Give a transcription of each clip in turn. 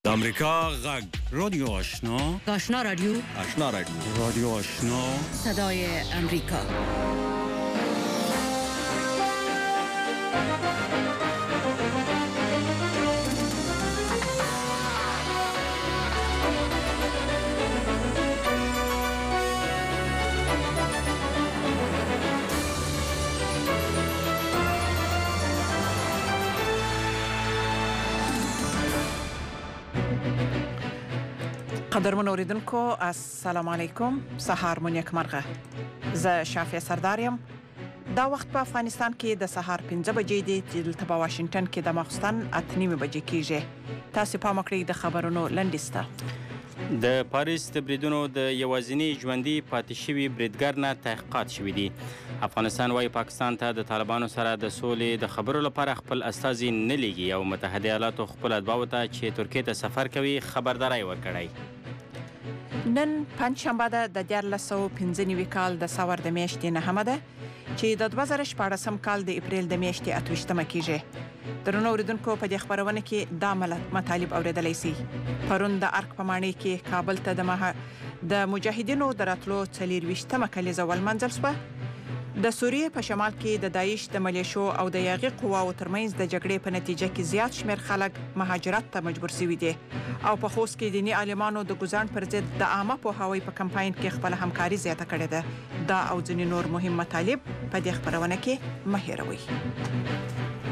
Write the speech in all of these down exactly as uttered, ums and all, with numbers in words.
د امریکا غږ رادیو آشنا آشنا رادیو آشنا رادیو رادیو آشنا صدای امریکا. قدرمن اوریدونکو السلام علیکم. سهار مو نیک مرغه. زه شافیه سرداریم. دا وخت په افغانستان کې د سهار پنځه بجې دي چې دلته په واشنگټن کې د ماخوستن اته نیمې بجې کېږي. تاسو پام وکړئ د خبرونو لنډیسته. د پاریس د بریدونو د یوازینی ژوندي پاتې شوي بریدګر نه تحقیقات شوي دي. افغانستان وايي پاکستان ته د طالبانو سره د سولې د خبرو لپاره خپل استازي نه لیږي او متحده ایالاتو خپل اتباعو ته چې ترکیې ته سفر کوي خبرداری ورکړی. نن پنجشنبه ده د دیارلس سوه پنځه نوي کال د سور د میاشتې نهمه ده چې د دوه زره شپاړسم کال د اپریل د میاشتې اته ویشتمه کېږي. درنو اوریدونکو په دې خبرونه کې دا مطالب اوریدلی سي. پرون د ارک په ماڼۍ کې کابل ته د مه د مجاهدینو د راتلو څلېرویشتمه کلیزه ولمانځل شوه. د سوریې په شمال کې د داعش د ملیشو او د یاغي قواو ترمنځ د جګړې په نتیجه کې زیات شمېر خلک مهاجرت ته مجبور شوي دي او په خوست کې دیني عالمانو د ګوزاڼ پر ضد د عامه پوهاوي په کمپاین کې خپل همکاري زیاته کړې ده. دا او ځینې نور مهم مطالب په دې خبرونه کې مه هېروئ.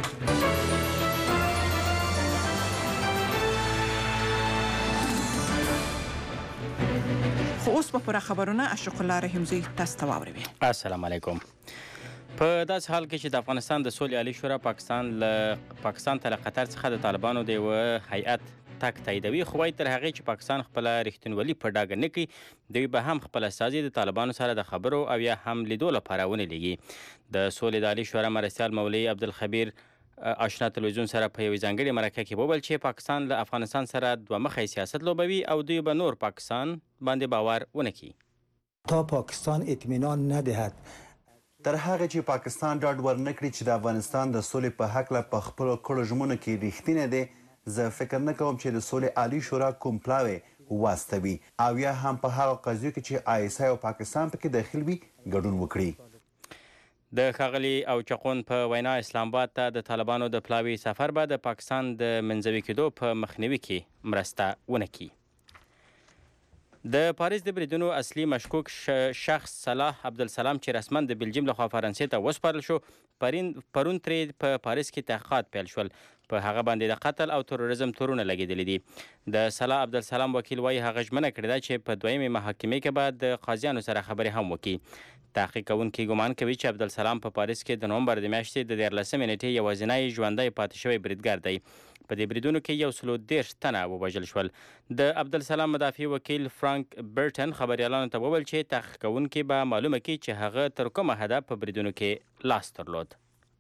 خو اوس په پوره خبرونه اشرف الله رحیمزی تاسو ته واوروي. السلام علیکم. په داسې حال کې چې د افغانستان د سولې عالی شورا پاکستان له پاکستان ته له قطر څخه د طالبانو د یوه هیئت تګ تاییدوي، خو وایي تر هغې چې پاکستان خپله رښتینولي په ډاګه نه کړي دوی به هم خپل استازي د طالبانو سره د خبرو او یا هم لیدو لپاره ونه لیږي. د سولې د عالی شورا مرستیال مولوي عبدالخبیر آشنا تلویزیون سره په یوې ځانګړې مرکه کې وویل چې پاکستان له افغانستان سره دوه مخی سیاست لوبوي او دوی به نور پاکستان باندې باور ونه کړي تا پاکستان اطمینان ندهد تر هغه چې پاکستان ډاډ ورنکړي چې د افغانستان د سولې په هکله په خپلو کړو ژمنو کې رښتینی دی، زه فکر نه کوم چې د سولې عالی شورا کوم پلاوی واستوي او یا هم په هغه قضیو کې چې آی اس آی او پاکستان پکې داخل وي ګډون وکړي. د ښاغلي او چقون په وینا اسلام آباد ته د طالبانو د پلاوي سفر به د پاکستان د منځوي کېدو په مخنیوي کې مرسته ونه کړي. د پاریس د بریدونو اصلي مشکوک شخص صلاح عبدالسلام چې رسما د بلجیم لخوا فرانسې ته وسپارل شو، پرون ترې په پاریس کې تحقیقات پیل شول. په هغه باندې د قتل او تروریزم تورونه لګېدلي دي. د صلاح عبدالسلام وکیل وایي هغه ژمنه کړې ده چې په دویمې محاکمې کې به د قاضیانو سره خبرې هم وکړي. تحقیق کوونکي ګمان کوي چې عبدالسلام په پاریس کې د نومبر د میاشتې د دیارلسمې نېټې یوازینی ژوندی پاتې شوی بریدګر دی. په دې بریدونو کې یو سلو دېرش تنه ووژل شول. د عبدالسلام مدافع وکیل فرانک برټن خبریالانو ته وویل چې تحقیق کوونکي به معلومه کړي چې هغه تر کومه حده په بریدونو کې لاس درلود.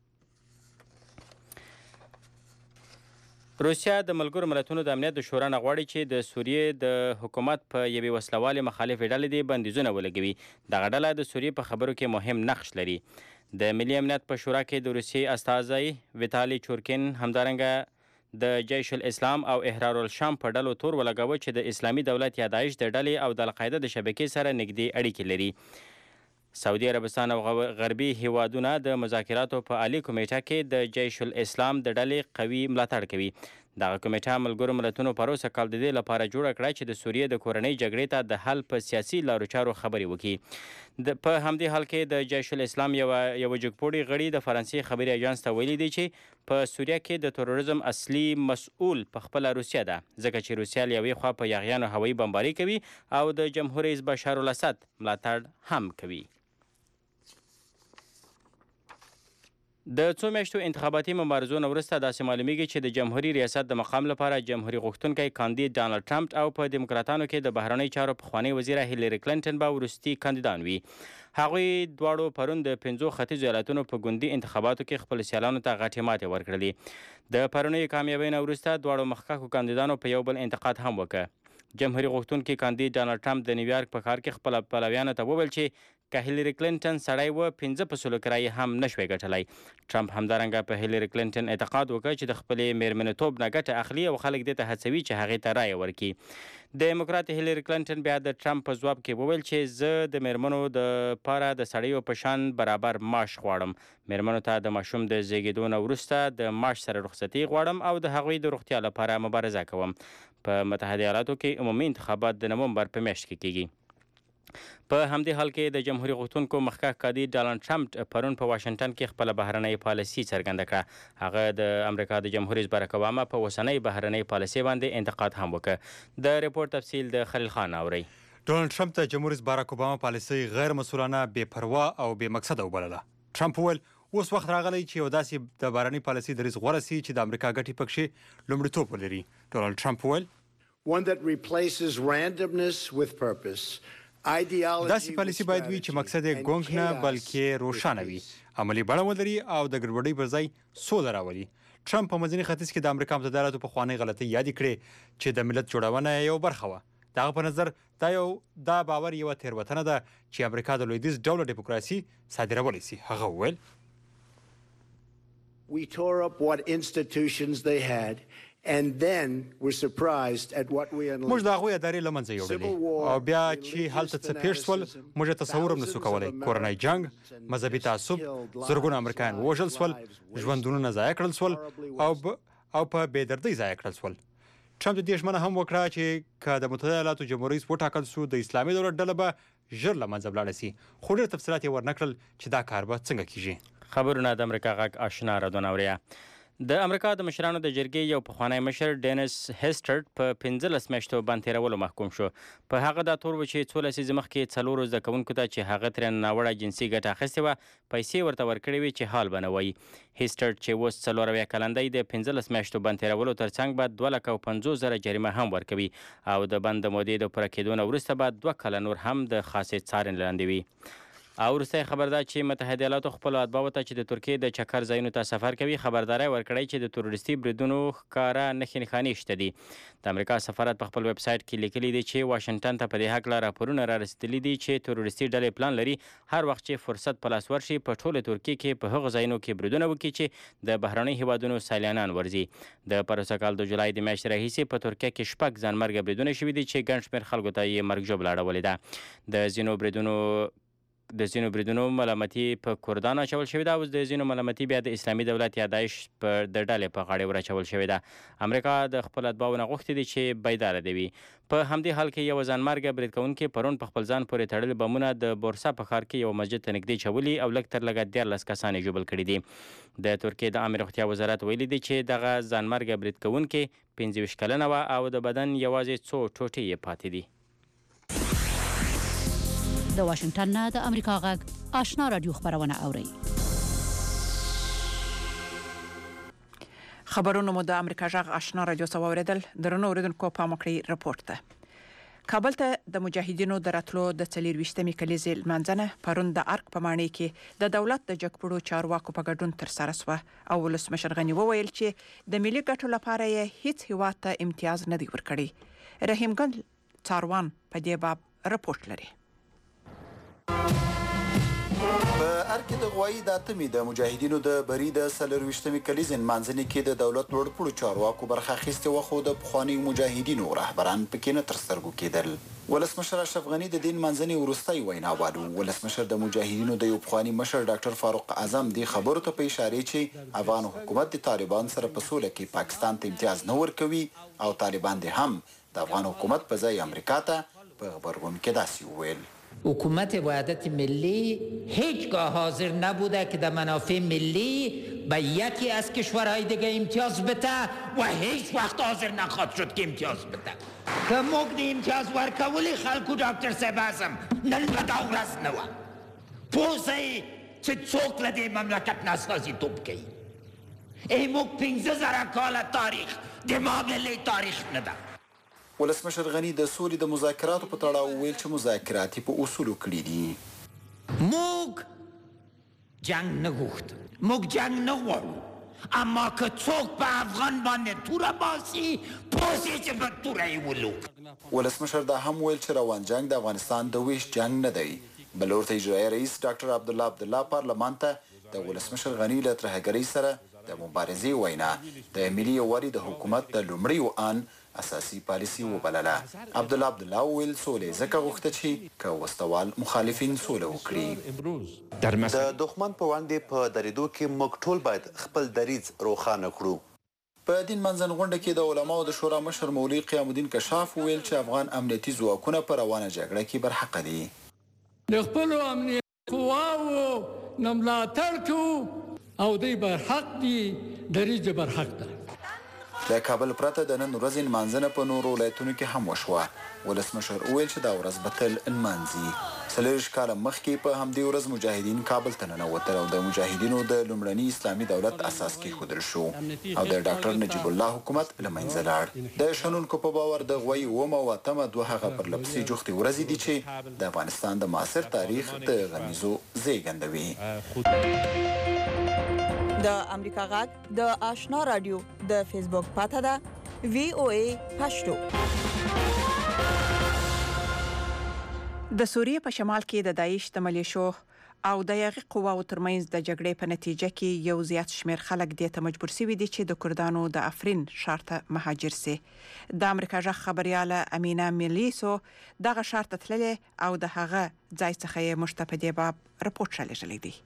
روسیا د ملګرو ملتونو د امنیت د شورا نه غواړي چې د سوریې د حکومت په یوې وسلوالې مخالفې ډلې دې بندیزونه ولګوي. دغه ډله د سوریې په خبرو کې مهم نقش لري. د ملي امنیت په شورا کې د روسیې استازی ویتالي چورکین همدارنګه د جیش الاسلام او احرار الشام په ډلو تور ولګاوه چې د اسلامي دولت یا داعش د ډلې او د القاعده د شبکې سره نږدې اړیکې لري. سعودي عربستان او غربي هیوادونه د مذاکراتو په عالی کمیټه کې د جیش الاسلام د ډلې قوي ملاتړ کوي. دغه کمیټه ملګرو ملتونو پروسه کال د دې لپاره جوړه کړه چې د سوریې د کورنۍ جګړې ته د حل په سیاسي لارو چارو خبرې وکړي. په همدې حال کې د جیش الاسلام یوه یوه جګپوړي غړي د فرانسې خبري اژانس ته ویلي دی چې په سوریه کې د تروریزم اصلي مسؤل په خپله روسیه ده، ځکه چې روسیه له یوې خوا په یاغیانو هوایي بمباري کوي او د جمهور رئیس بشار الاسد ملاتړ هم کوي. د څو میاشتو انتخاباتي مبارزو نه وروسته داسې معلومیږي چې د جمهوري ریاست د مقام لپاره جمهوري غوښتونکی کاندید ډانلډ ټرمپ او په دیموکراتانو کې د بهرنۍ چارو پخوانۍ وزیره هیلري کلینټن به وروستي کاندیدان وي. هغوی دواړو پرون د پنځو ختیځو ایالتونو په ګوندي انتخاباتو کې خپلو سیالانو ته غټې ماتې ورکړلې. د پرونیو کامیابۍ نه وروسته دواړو مخکښو کاندیدانو په یو بل انتقاد هم وکړ. جمهوري غوښتونکي کاندید ډانلډ ټرمپ د نیویارک په ښار کې خپل پلویانو ته وویل چې که هیلری کلینټن سړی و پنځه په سلو کرایې هم نشوی ګټلی. ټرمپ همدارنګه په هیلری کلینټن اعتقاد وکړ چې د خپلې میرمنتوب نه ګټه اخلي او خلک دې ته هڅوي چې هغې ته رایه ورکړي. ډیموکرات هیلری کلینټن بیا د ټرمپ په ځواب کې وویل چې زه د میرمنو د پاره د سړیو په شان برابر معاش غواړم. میرمنو ته د ماشوم د زیږېدو نه وروسته د معاش سره رخصتي غواړم او د هغوی د روغتیا لپاره مبارزه کوم. په متحده ایالاتو کې عمومي انتخابات د نومبر په میاشت کې کیږي. په همدې حال کې د جمهوریت غوښتونکو مخکښ کادر ډانلډ ټرمپ پرون په واشنګټن کې خپله بهرنۍ پالیسي څرګنده کړه. هغه د امریکا د جمهور بارک اوباما په اوسنۍ بهرنۍ پالیسي باندې انتقاد هم وکړ. د ریپورت تفصیل د خلیل خان اورئ. ډونالډ ټرمپ د جمهور رئیس بارک اوباما پالیسي غیر مسؤلانه، بې پروا او بې مقصده وبلله. ټرمپ وویل اوس وخت راغلی چې یو داسې د بهرنۍ پالیسي دریځ غوره سي چې د امریکا ګټې پکښې لومړیتوب ولري. ډونالډ ټرمپ وویل one that replaces randomness with purpose. داسې پالیسي باید وي چې مقصد یې ګونګ نه بلکې روښانه وي، عملي بڼه ولري او د ګډوډۍ پر ځای سوله راولي. ټرمپ په منځني ختیځ کې د امریکا متحده ایالاتو پخوانۍ غلطۍ یادې کړې چې د ملت جوړونه یو برخه وه. د هغه په نظر دا یو دا باور یوه تېروتنه ده چې امریکا د لویدیځ ډوله ډیموکراسي صادرولی سي. هغه وویل We tore up what institutions they had and then were surprised at what we unleashed. موږ د هغوی ادارې له منځه یوړلې او بیا چې هلته څه پېښ شول موږ یې تصور هم نسو کولی. کورنی جنګ، مذهبي تعصب، زرګونه امریکایان ووژل شول، ژوندونونه ضایع کړل شول او او په بې دردۍ ضایع کړل شول. ټرمپ د دې ژمنه هم وکړه چې که د متحده ایالاتو جمهور رئیس وټاکل شو د اسلامي دولت ډله به ژر له منځه ولاړه سي. خو ډېر تفصیلات یې ورنه کړل چې دا کار به څنګه کیږي. خبرونه د امریکا غږ آشنا رادیو اوریا. د امریکا د مشرانو د جرګې یو پخوانی مشر ډینس هیسټرټ په پنځلس میاشتو بند تېرولو محکوم شو. په هغه دا تور و چې څو لسیزې مخکې څلورو زده کوونکو ته چې هغه ترې ناوړه جنسي ګټه اخیستې وه پیسې ورته ورکړې وې چې حال به نه وایي. هیسټرټ چې اوس څلور اویا کلن دی د پنځلس میاشتو بند تېرولو ترڅنګ به دوه لکه او پنځوس زره جریمه هم ورکوي او د بند د مودې د پوره کېدو نه وروسته به دوه کاله نور هم د خاصې څارنې لاندې وي. او وروستی خبر دا چې متحده ایالاتو خپلو اتباعو ته چې د ترکیې د چکر ځایونو ته سفر کوي خبرداری ورکړی چې د تروریستي بریدونو ښکاره نښې نښانې شته دي. د امریکا سفارت په خپل ویب سایټ کې لیکلي دي چې واشنګټن ته په دې هکله راپورونه را رسېدلي دي چې تروریستي ډلې پلان لري هر وخت چې فرصت په لاس ورشي په ټوله ترکیې کې په هغو ځایونو کې بریدونه وکړي چې د بهرنیو هیوادونو سیلانیان ورځي. د پروسه کال د جولای د میاشتې راهیسې په ترکیه کې شپږ ځانمرګه بریدونه شوي دي چې ګڼ شمېر خلکو ته یې مرګ ژوبله اړولې ده. د ځینو بریدونو د ځینو بریدونو ملامتي په کردانو اچول شوې ده او د ځینو ملامتي بیا د اسلامي دولت یا داعش په د ډلې په غاړې ور اچول شوې ده. امریکا د خپل اتباعو نه غوښتي دي چې بیداره دې وي. په همدې حال کې یو ځانمرګه برید کوونکي پرون په خپل ځان پورې تړلي بمونه د بورسا په ښار کې یو مسجد ته نږدې چولي او لږ تر لږه دیارلس کسان یې ژوبل کړي دي. د ترکیې د عامې روغتیا وزارت ویلي دی چې دغه ځانمرګه برید کوونکي پنځه ویشت کلنه وه او د بدن یوازې څو ټوټې یې پاتې دي. د واشنګټن نه د امریکا غږ آشنا رادیو خبرونه اورئ. خبرونه مو د امریکا غږ آشنا رادیو څخه واوریدل. درنو اوریدونکو پام وکړئ رپورت ته. کابل ته د مجاهدینو د راتلو د څلور ویشتمې کلیزې لمانځنه پرون د ارک په ماڼۍ کې د دولت د جګپړو چارواکو په ګډون ترسره شوه او ولسمشر غني وویل چې د ملي ګټو لپاره یې هیڅ هیواد ته امتیاز نه دی ورکړی. رحیم ګل څاروان په دې باب رپورت لري. په ارکې د غوایي د اتمې د مجاهدینو د بری د څلور ویشتمې کلیزې نمانځنې کې د دولت لوړپوړو چارواکو برخه اخیستې وه خو د پخوانیو مجاهدینو رهبران پکې نه تر سترګو کېدل. ولسمشر اشرف غني د دې نمانځنې وروستی ویناوال و. ولسمشر د مجاهدینو د یو پخواني مشر ډاکټر فاروق اعظم دې خبرو ته په اشارې چې افغان حکومت د طالبان سره په سوله کې پاکستان ته امتیاز نه ورکوي او طالبان دې هم د افغان حکومت په ځای امریکا ته په غبرګون کې داسې وویل. حکومت وحدت ملی هیچگاه حاضر نبوده که در منافع ملی به یکی از کشورهای دیگه امتیاز بده و هیچ وقت حاضر نخواهد شد که امتیاز بده. که مگن امتیاز ورکولی خلکو دکتر صاحب اعظم نن به دورست نوه پوزه چه چوک لده مملکت نسازی توب که ای مگ پینزه زره کال تاریخ دما ملی تاریخ نده. ولسمشر غني د سولې د مذاکراتو په تړاو ویل چې مذاکرات په اصولو کړي دي. موږ جنگ نه غوښتو، موږ جنگ نه غواړو، اما که څوک په افغان باندې توره باسي پوسې چې په توره یې ولو. ولسمشر دا هم ویل چې روان جنگ د افغانستان د ویش جنگ نه دی بل ورته اجرایي رئیس ډاکټر عبدالله عبدالله پارلمان ته د ولسمشر غني له ترهګرۍ سره د مبارزې وینا د ملي یووالي د حکومت د لومړیو آن اساسي پالیسي وبلله. عبدالله عبدالله وویل سولې ځکه غوښته چې که وسوال مخالفین سوله وکړي. د دښمن په وړاندې په درېدو کې موږ ټول باید خپل دریځ روښانه کړو. په دین منځن غونډه کې د علماو د شورا مشر مولوي قیام الدین کشاف وویل چې افغان امنیتي ځواکونه په روانه جګړه کې برحق دي. د خپلو امنیتي قواوو نه ملاتړ کوو او دوی برحق دي، دریځ برحق ده. د کابل پرته د نن ورځې نمانځنه په نورو ولایتونو کې هم وشوه. ولسمشر وویل چې دا ورځ به تل نمانځي. څلوېښت کاله مخکې په همدې ورځ مجاهدین کابل ته ننوتل او د مجاهدینو د لومړني اسلامي دولت اساس کېښودل شو او د ډاکټر نجیب الله حکومت له منځه لاړ. د شنونکو په باور د غوی اوومه او اتمه دوه هغه پرلپسې جوختې ورځې دي چې د افغانستان د معاصر تاریخ د غمیزو زیږنده وي. د امریکا غږ د آشنا رادیو د فیسبوک پاته ده وی او ای پښتو. د سوریې په شمال کې د داعش د ملیشو او د یغې قواو ترمنځ د جګړې په نتیجه کې یو زیات شمیر خلک دې ته مجبور شوي دي چې د کردانو د افرین ښار ته مهاجر سي. د امریکا غږ خبرياله امینا ملیسو دغه ښار ته تللې او د هغه ځای څخه یې موږ ته په دې باب رپورټ رالیږلی دی.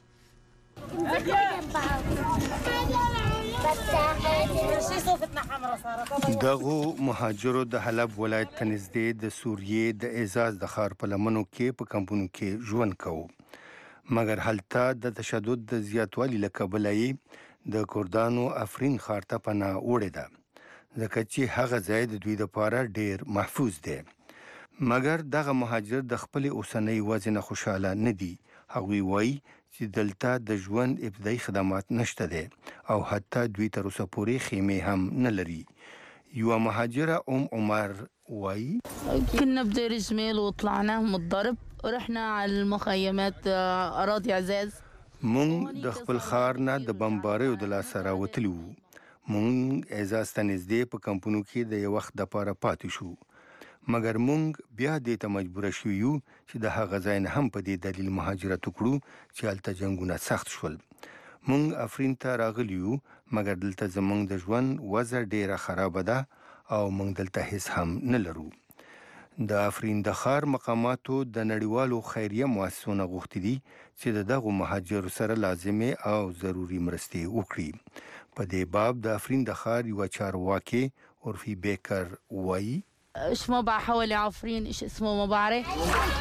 دغه مهاجرو د حلب ولایت ته نږدې د سوریې د اعزاز د ښار په لمنو کې په کمپونو کې ژوند کوو، مګر هلته د تشدد د زیاتوالي له کبله یې د کردانو افرین ښار ته پناه وړې ده، ځکه چې هغه ځای د دوی لپاره ډیر محفوظ دی. مګر دغه مهاجر د خپل اوسنۍ وضع نه خوشاله نه دي. هغوی وایي چې دلته د ژوند ابتدایي خدمات نشته دي او حتی دوی تر اوسه پورې خیمې هم نه لري. یوه مهاجره ام عمر وایي كنا بدير جميل وطلعنا من الضرب ورحنا على المخيمات اراضي عزاز. مونږ د خپل ښار نه د بمباریو د لاسه راوتلي وو. مونږ اعزاز ته نږدې په کمپونو کې د یو وخت دپاره پاتې شو، مګر مونږ بیا دې ته مجبوره شوي یو چې د هغه ځای نه هم په دې دلیل مهاجرت وکړو چې هلته جنګونه سخت شول. مونږ افرین ته راغلي یو، مګر دلته زمونږ د ژوند وضع ډیره خرابه ده او مونږ دلته هیڅ هم نه لرو. د افرین د ښار مقاماتو د نړیوالو خیریه مؤسسو نه غوښتي دي چې د دغو مهاجرو سره لازمې او ضروري مرستې وکړي. په دې باب د افرین د ښار یوه چارواکي عرفي بیکر وایي ايش ما حوالي عفرين ايش اسمه ما بعرف.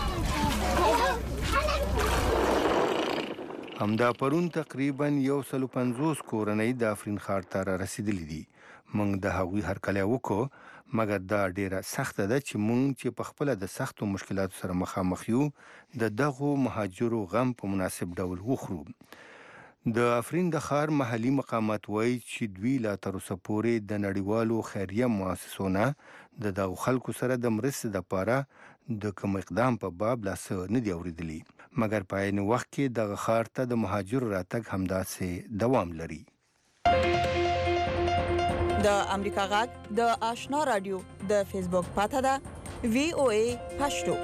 همدا پرون تقریبا یو سلو پنځوس کورنۍ د افرین ښار ته را رسیدلي دي. موږ د هغوی هرکلی وکړو، مګر دا ډیره سخته ده چې موږ چې په خپله د سختو مشکلاتو سره مخامخ یو د دغو مهاجرو غم په مناسب ډول وخورو. د افرین د ښار محلي مقامات وایي چې دوی لا تر اوسه پورې د نړیوالو خیریه مؤسسو نه د دغو خلکو سره د مرستې دپاره د کوم اقدام په باب لا څه نه دي اورېدلي، مګر په عین وخت کې دغه ښار ته د مهاجرو راتګ همداسې دوام لري. د امریکا غږ د آشنا رادیو د فیسبوک پاته ده وی او ای پښتو.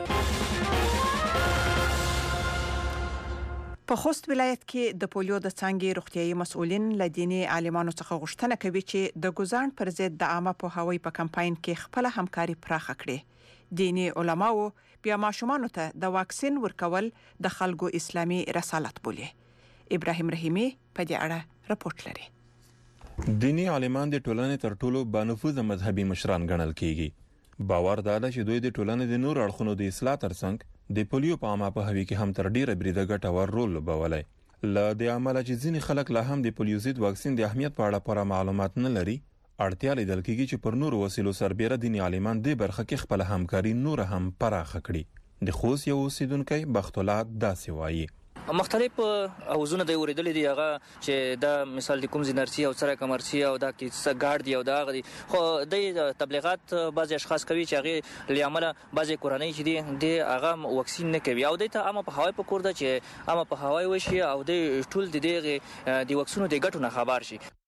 په خوست ولایت کې د پولیو د څانګې روغتیايي مسؤلین له دیني عالمانو څخه غوښتنه کوي چې د ګوزاڼ پر ضد د عامه پوهاوي په کمپاین کې خپل همکاري پراخه کړي. دیني علماو بیا ماشومانو ته د واکسین ورکول د خلکو اسلامي رسالت بولي. ابراهیم رحیمی په دې اړه رپورټ لري. دیني عالمان د ټولنې تر ټولو بانفوذه مذهبي مشران ګڼل کیږي. باور دا ده چې دوی د ټولنې د نور اړخونو د اصلاح ترڅنګ د پولیو په عامه پوهاوي کې هم تر ډیره بریده ګټور رول لوبولی. له دې امله چې ځینې خلک لا هم د پولیو ضد واکسین د اهمیت په اړه پوره معلومات نه لري، اړتیا لیدل کیږي چې پر نورو وسیلو سربیره دیني عالمان دې برخه کې خپل همکاري نور هم پراخه کړي. د خوست یو اوسیدونکی بخت الله داسې وایي مختلف اوزونه د اوریدل دي، هغه چې دا مثال د کوم زینرسي او سره کمرسي او دا کې ګارد دی او دا غدي خو د تبلیغات بعض اشخاص کوي چې هغه لعمله بعض کورنۍ چې دي د هغه واکسین نه کوي او د ته عامه په هوای په کور ده چې عامه په هوای وشي او د ټول د دغه د واکسینو د ګټو نه خبر شي.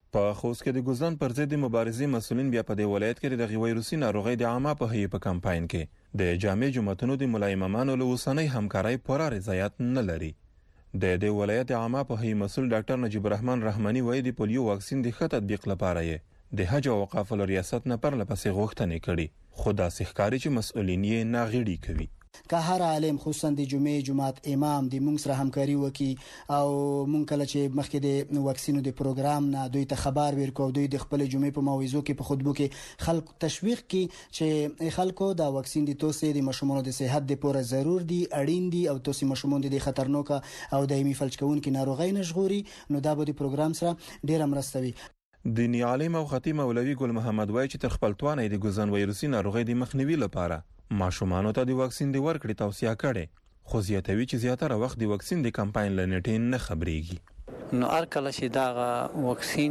په خوست کې د ګوزن پر ضد مبارزې مسولین بیا په دې ولایت کې د وایروسي ناروغۍ د عامه په هي په کمپاین کې د جامع جماعتونو د ملا امامانو له اوسنۍ همکارۍ پوره رضایت نه لري. د دې ولایت عامه په هي مسول ډاکټر نجیب الرحمن رحماني وایي د پولیو واکسین د ښه تطبیق لپاره یې د حج او اوقافو ریاست نه پر لپسې غوښتنې کړي، خو داسې ښکاري چې مسؤلین یې ناغېړي کوي. که هر عالم خصوصا د جمعې جماعت امام د مونږ سره همکاري وکي او مونږ کله چې مخکې د واکسینو د پروګرام نه دوی ته خبر ورکو، دوی د خپل جمعې په موعظو کې په خطبو کې خلک تشویق کی چې خلکو دا واکسین د توسې د مشمولو د صحت د پوره ضرور دي، اړین دي او توسې مشمول د خطرناک او دایمي فلج کوونکې ناروغۍ نشغوري، نو دا به د پروګرام سره ډیره مرسته وي. دینی عالم او خطیب مولوی ګل محمد وایي چې تر خپل توانه د ګوزن وایروسي ناروغۍ د مخنیوي لپاره ماشومانو ته د واکسین د ورکړې توصیه کړې، خو زیاتوي چې زیاتره وخت د واکسین د کمپاین لنټین نه خبريږي. نو هر کله چې دا واکسین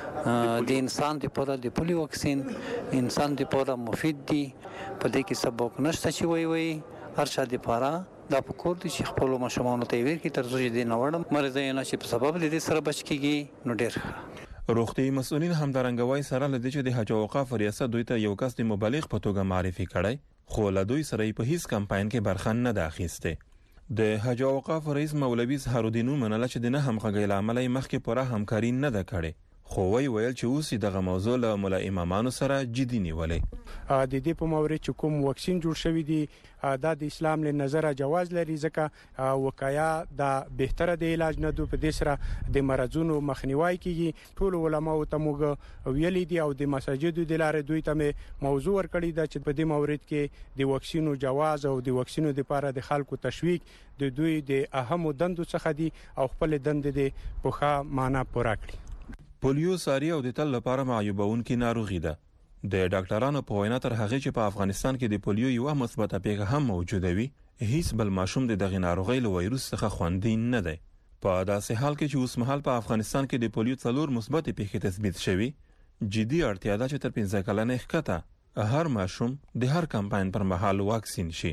د انسان لپاره د پولیو واکسین انسان لپاره مفید دی، په دې کې سبب نشته چې وای وای هر چا لپاره دا پکور دي چې خپل ماشومانو ته ورکړي تر څو چې د نوړم مرزه نه چې په سبب لدې سره بچ کیږي. نو ډېر روغتي مسؤلین هم درنګوي سره لدې چې د حج او اوقاف ریاست دوی ته یو کس د مبلغ په توګه معرفي کړي، خو له دوی سره په هیڅ کمپاین کې برخه نه ده اخیسته. د حج او اوقاف رئیس مولوی سهارالدین منل چې د نه همغږۍ له امله مخکې پوره همکاري نه ده کړې، خو وی ویل چې اوس دغه موضوع له ملا امامانو سره جدي نیولې. د دې په مورد چې کوم واکسین جوړ شوی دی دا د اسلام له نظره جواز لري، ځکه وقایه د بهتره د علاج نه دوی په دې سره د مرزونو مخنیوي کیږي. ټول علماء ته موږ ویلي دي او د مساجدو د لارې دوی ته موضوع ورکړی دا چې په دې مورد کې د واکسینو جواز او د واکسینو لپاره د خلکو تشویق د دوی د اهمو دندو څخه دي او خپل دند د پوښه معنا پوره کړي. پولیو ساری او د تل لپاره معیوبونکې ناروغي ده. د ډاکټرانو په وینا تر هغه چې په افغانستان کې د پولیو یو مثبته پیښه هم موجوده وي، هیڅ بل ماشوم د دغه ناروغي له وایروس څخه خوندي نه دی. په داسې حال کې چې اوس مهال په افغانستان کې د پولیو څلور مثبت پیښې تثبیت شوي، جدي اړتیا ده چې تر پنځه کلنې ښکته هر ماشوم د هر کمپاین پر مهال واکسین شي.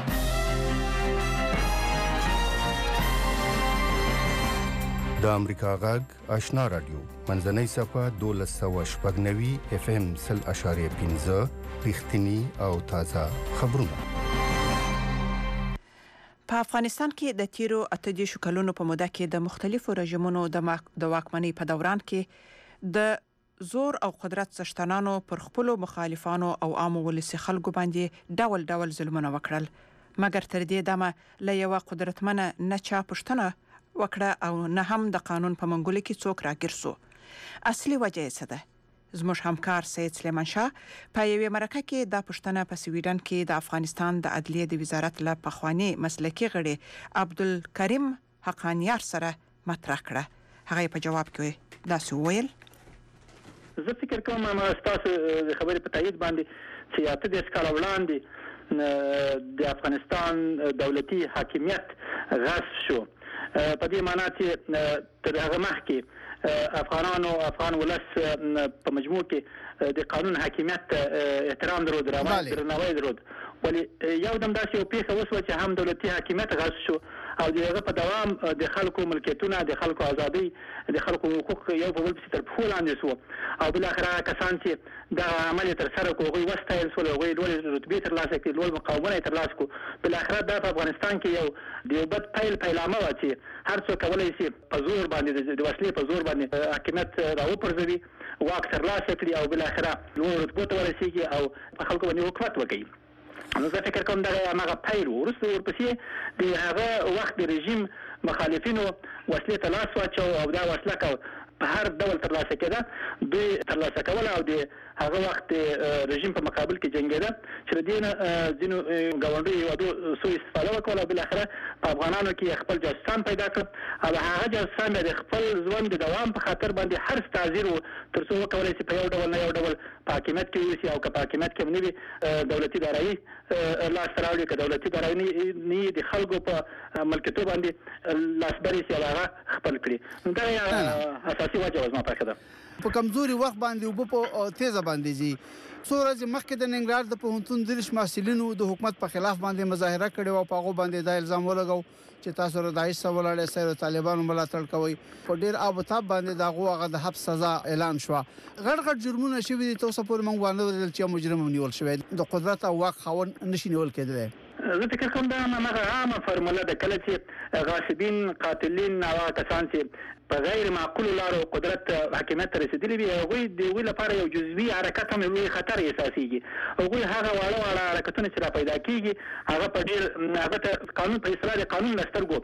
د امریکا غږ آشنا رادیو منځنۍ صفه دولس سوه شپږ نوي اف ام سل اشاریه پنځه رښتینی او تازه خبرونه. په افغانستان کې د تیرو اته دیرشو کلونو په موده کې د مختلفو رژیمونو د واکمنۍ په دوران کې د زور او قدرت څښتنانو پر خپلو مخالفانو او عامو ولسي خلکو باندې ډول ډول ظلمونه وکړل، مګر تر دې دمه له یوه قدرتمنه نه چا پوښتنه وکړه او نه هم د قانون په منګولو کې څوک راګیر سو. اصلي وجه یې څه ده؟ زموږ همکار سید سلیمان شاه په یوې مرکه کې دا پوښتنه په سویډن کې د افغانستان د عدلیې د وزارت له پخواني مسلکي غړي عبدالکریم حقانیار سره مطرح کړه. هغه په جواب کې داسې وویل: زه فکر کوم ما تاسو د خبرې په تایید باندې چې اته دیرش کاله وړاندې د افغانستان دولتي حاکمیت غصب شو، په دې معنی چې تر هغه مخکې افغانانو افغان ولس په مجموع کې د قانون حاکمیت احترام درلود، درناوی درلود، ولی یو دم داسې یو پیښه وشوه چې هم دولتي حاکمیت غصب شو او د هغه په دوام د خلکو ملکیتونه، د خلکو ازادي، د خلکو حقوق یو په بل پسې تر پښو لاندې شو او بالاخره کسان چې دا عمل تر سره کړو هغوی وستایل شول، هغوی لوړې رتبې ترلاسه کړې، لوړ مقامونه یې ترلاسه کړو. بالاخره دا په افغانستان کې یو د یو بد پیل پیلامه وه چې هر څوک کولی شي په زور باندې د وسلې په زور باندې حاکمیت راوپرځوي، واک ترلاسه کړي او بالاخره لوړو رتبو ته ورسېږي او په خلکو باندې حکومت وکړي. نو زه فکر کوم دغه هماغه پیل و. وروسته ورپسې د هغه وخت د رژیم مخالفینو وسلې ته لاس واچو او دا وسله په هر ډول ترلاسه کېده، دوی ترلاسه کوله او د هغه وخت رژیم په مقابل کې جنګېده چې له دې نه ځینو ګاونډیو هېوادو سوء استفاده وکړله او بالاخره په افغانانو کې خپل جاسوسان پیدا کړل او هغه جاسوسان بیا د خپل ژوند د دوام په خاطر باندې هر څه تعذیر و تر څو وکولی شي په یو ډول نه یو ډول په حاکمیت کې واوسي او که په حاکمیت کې هم نه وي دولتي دارایي لاسته راوړي، که دولتي دارایي نه وي د خلکو په ملکیتو باندې لاسبري شي او هغه خپل کړي. دا اساسي وجه وه زما پاکه ده. په کمزوري وخت باندې وب په تیزه باندې زی څو ورځې مخکې د ننګرهار د پوهنتون دریش محصلینو د حکومت په خلاف باندې مظاهره کړې او په هغه باندې د الزام ولګاو چې تاسو را دایښ سوالړې سره طالبانو ملاتړ کوي په ډیر ابتاب باندې دا غوغه د حبس سزا اعلان شو غړ غړ جرمونه شوي دي تاسو پورې مونږ وانه ورل چې مجرم نیول شوی د قدرت او واک خاون نشي نیول کېدل زه فکر کوم دا هغه عامه فرموله ده کله چې غاصبین قاتلین او کسان چې په غیر معقول لارو قدرت حاکمیت ته رسیدلی وي هغوی د وی لپاره یو جزوي حرکت هم لوی خطر احساسيږي هغوی هغه واړه واړه حرکتونه چې را پیدا کیږي هغه په ډیر هغه ته قانون په اصلاح د قانون لسترګو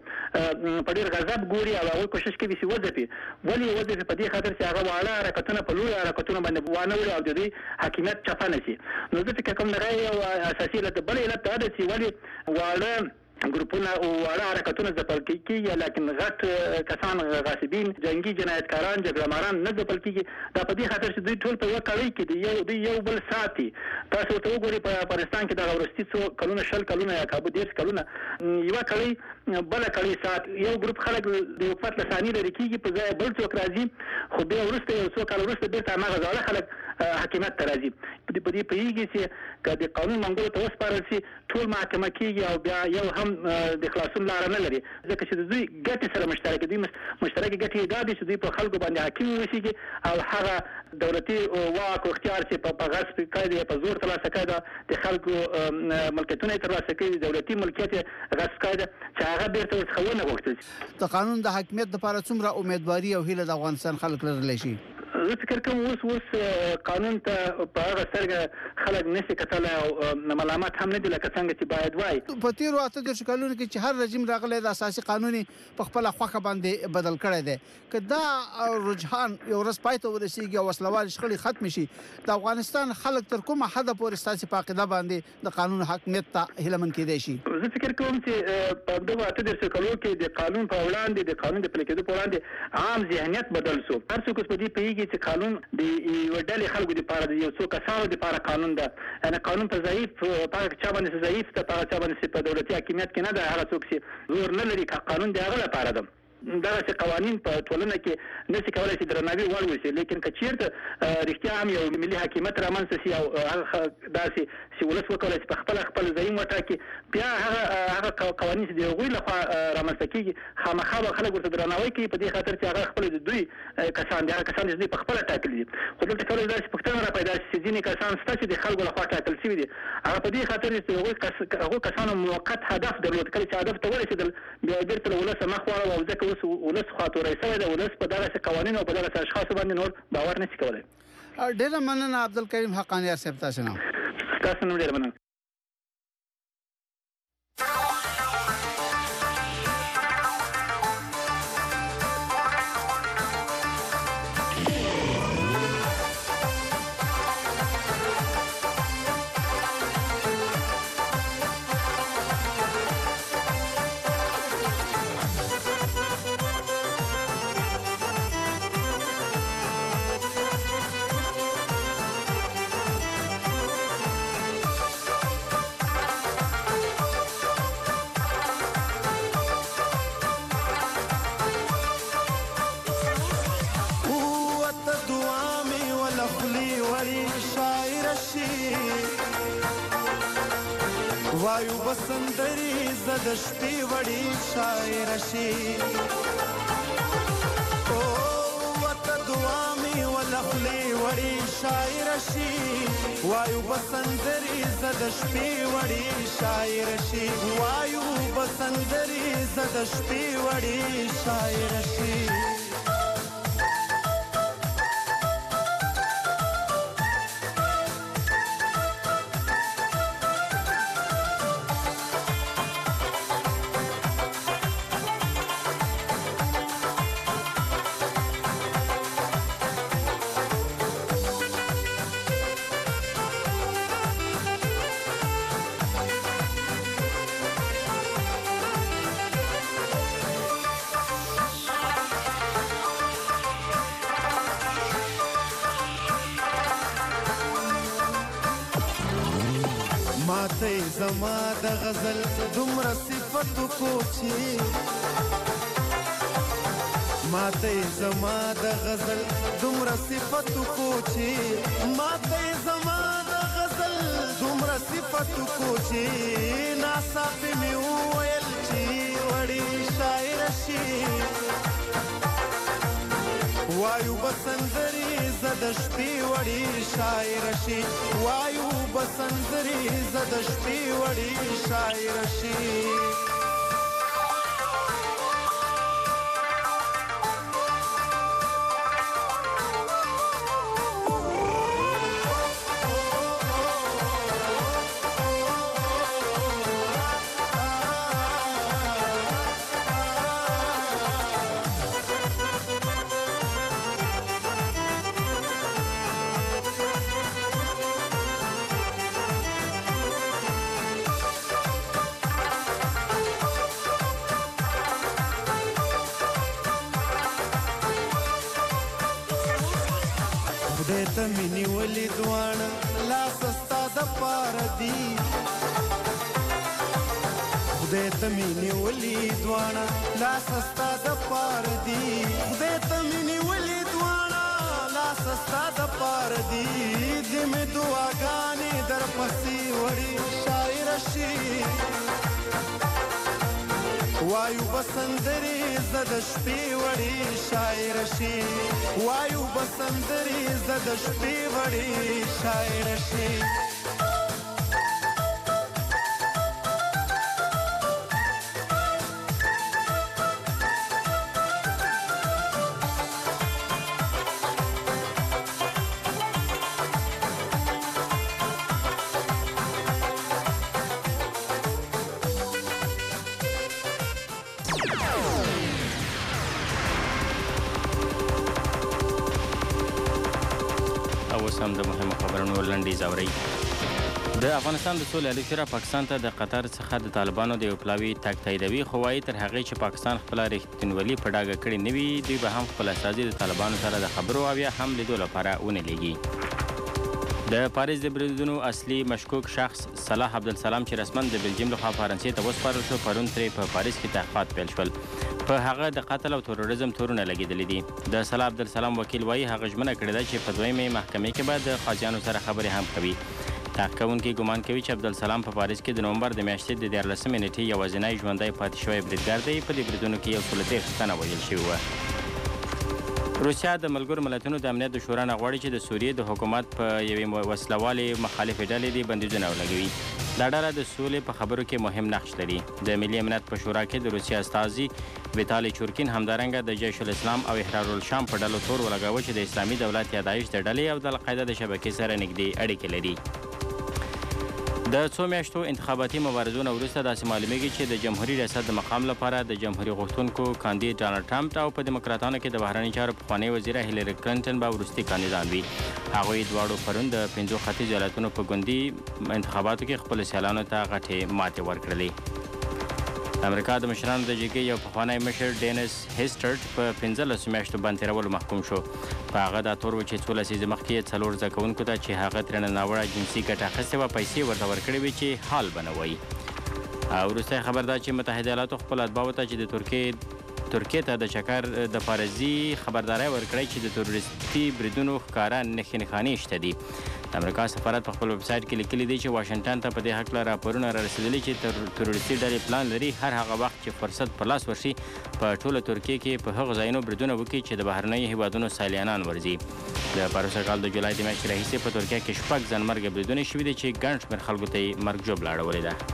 په ډیر غضب ګوري او هغه کوشش کوي چې وځي ولی وځي په دې خاطر چې هغه واړه حرکتونه په لوی حرکتونه باندې وانه وړي او د دې حاکمیت چپانه شي نو زه فکر کوم دا یو اساسي علت بل علت دا چې ولی واړه ګروپونه او واړه حرکتونه ځپل کیږي لیکن غټ کسان غاصبین جنگي جنایتکاران جګړهماران نه ځپل کیږي دا په دې خاطر چې دوی ټول په یو کړی کې دی یو دی یو بل ساتي تاسو ته وګورئ په افغانستان کې د ورستي څو کلونه شل کلونه یا کابو ډیر کلونه یو کړی بل کړی سات یو ګروپ خلک د حکومت لسانی لري کیږي په ځای بل څوک راځي خو به ورسته یو څو کال ورسته بیرته هغه ځاله خلک حکومت ته راځي په دې په دې پیږي چې کله قانون منګول ته وسپارل شي ټول محکمه کیږي او بیا یو هم د خلاصون لار نه لري ځکه چې دوی ګټې سره مشترک دي مشترک ګټې دا دي چې دوی په خلکو باندې حاکم وشيږي او هغه دولتي واک او اختیار چې په غصب کوي په زور ترلاسه کوي د خلکو ملکیتونه ترلاسه کوي دولتي ملکیت غصب کوي چې هغه بیرته ورڅخه غوښتل د قانون د حاکمیت لپاره څومره امیدواري او هیله د افغانستان خلک لرلی شي زه فکر کوم اوس اوس قانون ته په هغه سترګه خلک نشي کتلی او ملامت هم نه دي لکه څنګه چې باید وای په تیرو اته دېرشو کلونو کې چې هر رژیم راغلی د اساسي قانون په خپله خوښه باندې بدل کړی دی که دا رجحان یو ورځ پای ته ورسېږي او وسلوال شخړې ختم شي د افغانستان خلک تر کومه حده پورې ستاسې په عقیده باندې د قانون حاکمیت ته هیلهمن کېدی شي زه فکر کوم چې په دغه اته دېرشو کلونو کې د قانون په وړاندې د قانون د پلي کېدو په وړاندې عام ذهنیت بدل شو هر څوک په دې پوهېږي چې قانون د یو ډلې خلکو لپاره د یو څو کسانو لپاره قانون ده یعنی قانون په ضعیف په چا باندې ضعیف ده په چا باندې په دولتي حاکمیت کې نه ده هغه څوک چې زور نه لري قانون د هغه لپاره ده دا چې قوانين په ټولنه کې نشي کولای چې درناوی وړ وشي لیکن کچیرته رښتیا هم یو ملي حاکمیت رامنځته شي او هغه داسې چې ولس وکولای چې په خپل خپل ځای وټاکي بیا هغه هغه قوانين چې د غوي لخوا رامنځته کیږي خامخا خلک ورته درناوی کوي په دې خاطر چې هغه خپل د دوی کسان دي هغه کسان چې په خپل ټاکل دي خو دلته کولای داسې پښتنه را پیدا شي چې ځینې کسان ستا چې د خلکو لخوا ټاکل شوي دي هغه په دې خاطر چې هغه کسانو موقت هدف درلود کله چې هدف ته ورسېدل بیا بیرته ولس مخ واړه او ځکه ولس خاطر ایسه ده ولس په دغه قوانینو او په دغه اشخاص باندې نور باور نشي کولای ډېر مننه عبدالکریم حقانیار صاحب تاسو نه تاسو نو ډېر مننه وایو بسندري زد شپې وړي شاعر شي او وته دعا می ولخلي وړي شاعر شي وایو بسندري زد شپې وړي شاعر شي وایو بسندري زد شپې وړي شاعر شي ماته زما د غزل دومره صفت کو چې ماته زما د غزل دومره صفتو کوچی ماته زما د غزل دومره صفتو کوچی ناصافي مې وویل چې وړي شاعر شي وایو بسندري زد شپې وړي شاعر شي وایو بسندري زد شپې وړي شاعر شي خدای ته مې نیولې دواړه لاس ستا د پاره دي خدای ته مې نیولې دواړه لاس ستا د پاره دي خدای ته مې نیولې دواړه لاس ستا د پاره دي دې مې دعاګانې در پسې وړي شاعر شي وایو بسندري زد شپې وړي شاعر شي وایو بسندري زد شپې وړي شاعر شي هم د مهمو خبرونو لنډیز اورئ. د افغانستان د سولې عالی شورا پاکستان ته د قطر څخه د طالبانو د یو پلاوي تګ تاییدوي، خو وایي تر هغې چې پاکستان خپله رښتینولي په ډاګه کړې نه وي دوی به هم خپل استازي د طالبانو سره د خبرو او یا هم لیدو لپاره ونه لیږي. د پاریس د بریدونو اصلي مشکوک شخص صلاح عبدالسلام چې رسما د بلجیم لخوا فرانسې ته وسپارل شو، پرون ترې په پاریس کې تحقیقات پیل شول. په هغه د قتل او تروریزم تورونه لګېدلي دي. د صلاح عبدالسلام وکیل وایي هغه ژمنه کړې ده چې په دویمې محکمې کې به د قاضیانو سره خبرې هم کوي. تحقیق کوونکي ګمان کوي چې عبدالسلام په پاریس کې د نومبر د میاشتې د دیارلسمې نېټې یوازینی ژوندی پاتې شوی بریدګر دی. په دې بریدونو کې یو سل دېرش تنه وژل شوي وه. روسیا د ملګرو ملتونو د امنیت د شورا نه غواړي چې د سوریې د حکومت په یوې وسلوالې مخالفې ډلې دې بندیزونه ولګوي. دا ډله د سولې په خبرو کې مهم نقش لري. د ملي امنیت په شورا کې د روسیا استازي ویتالي چورکین همدارنګه د جیش الاسلام او احرار الشام په ډلو تور ولګاوه چې د اسلامي دولت یا داعش د ډلې او د القاعده د شبکې سره نږدې اړیکې لري. د څو میاشتو انتخاباتي مبارزو نه وروسته داسې معلومیږي چې د جمهوري ریاست د مقام لپاره د جمهوري غوښتونکو کاندید ډانلډ ټرمپ او په دیموکراتانو کې د بهرني چارو پخوانۍ وزیره هیلري کلینټن به وروستي کاندیدان وي. هغوی دواړو پرون د پنځو ختیځو ایالتونو په ګوندي انتخاباتو کې خپلو سیالانو ته غټې ماتې ورکړلې. د امریکا د مشرانو د جګړې یو پخوانی مشر ډینس هیسټرټ په پنځلسو میاشتو بند تېرولو محکوم شو. په هغه دا تور و چې څو لسیزې مخکې یې څلور زده کوونکو ته چې هغه ترېنه ناوړه جنسي ګټه اخیستې وه پیسې ورته ورکړې وې چې حال به نه وایي. او وروستی خبر دا چې متحده ایالاتو خپلو اتباعو ته چې د ترکیې ترکیې ته د چکر د پارزي خبرداری ورکړی چې د تروریستي بریدونو ښکاره نښې نښانې شته دي. د امریکا سفارت په خپل ویبسایټ کې لیکلي دي چې واشنګټن ته په دې هکله راپورونه را رسېدلي چې تروریستي ډلې پلان لري هر هغه وخت چې فرصت په لاس ورشي په ټوله ترکیې کې په هغو ځایونو بریدونه وکړي چې د بهرنیو هیوادونو سیلانیان ورځي. د پروسږ کال د جولای د میاشتې راهیسې په ترکیه کې شپږ ځانمرګه بریدونه شوي دي چې ګڼ شمېر خلکو ته یې مرګ ژوبله اړولې ده.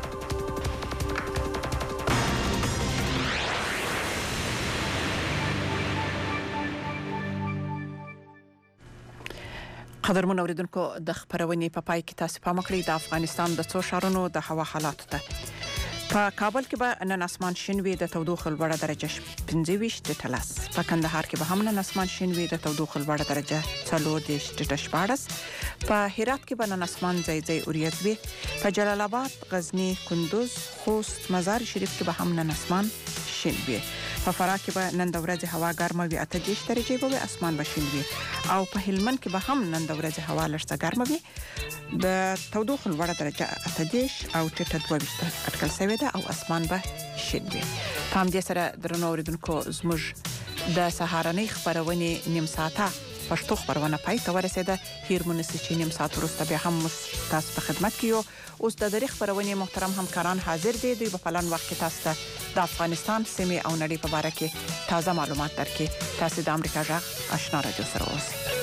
قدرمن اوریدونکو د خبرونې په پای کې تاسو پام وکړئ د افغانستان د څو ښارونو د هوا حالات ته. په کابل کې به نن اسمان شین وي د تودوخې لوړه درجه پنځه ویشت ټلس. په کندهار کې به هم نن اسمان شین وي د تودوخې لوړه درجه څلور دېرش شپاړس. په هرات کې به نن اسمان ځای ځای اوریځ وي. په جلال آباد، غزنی، کندوز، خوست، مزار شریف کې به هم نن اسمان شین وي. په فراه کې به نن د ورځې هوا ګرمه وي اته دېرش درجې به وي، اسمان به شین وي. او په هلمند کې به هم نن د ورځې هوا لږ څه ګرمه وي. د تودوخې لوړه درجه اته دېرش او ټیټه دوه ویشت اټکل شوې ده او اسمان به شین وي. په همدې سره درنو اوریدونکو زموږ د سهارنۍ خبرونې نیم ساعته پښتو خبرونه پای ته ورسېده. هیرمونس چې نیم ساعت وروسته بیا هم تاسو په خدمت کې یو. اوس د دری خبرونې محترم همکاران حاضر دي. دوی په پلان وخت کې تاسو ته د افغانستان سیمې او نړۍ په اړه کې تازه معلومات درکړي. تاسو د امریکا غږ آشنا رادیو سره اوسئ.